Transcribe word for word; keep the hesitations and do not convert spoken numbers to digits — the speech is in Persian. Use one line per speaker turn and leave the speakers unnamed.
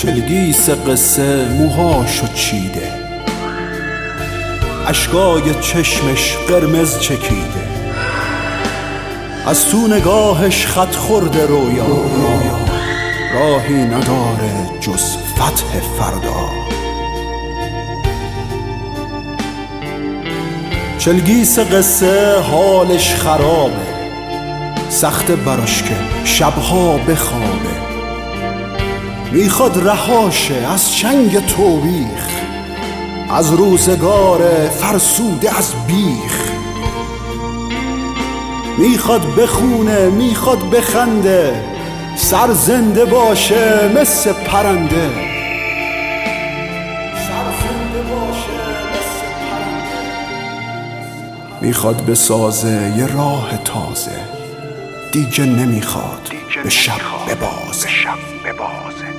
چلگیس قصه موهاشو چیده، اشکای چشمش قرمز چکیده، از تو نگاهش خط خورده رویا، راهی نداره جز فتح فردا. چلگیس قصه حالش خرابه، سخت براش که شبها بخوابه، میخواد رهاشه از چنگ توبیخ، از روزگار فرسوده از بیخ. میخواد بخونه میخواد بخنده، سر زنده باشه مثل پرنده، سر زنده باشه مثل پرنده. میخواد بسازه یه راه تازه، دیگه نمیخواد به شب ببازه.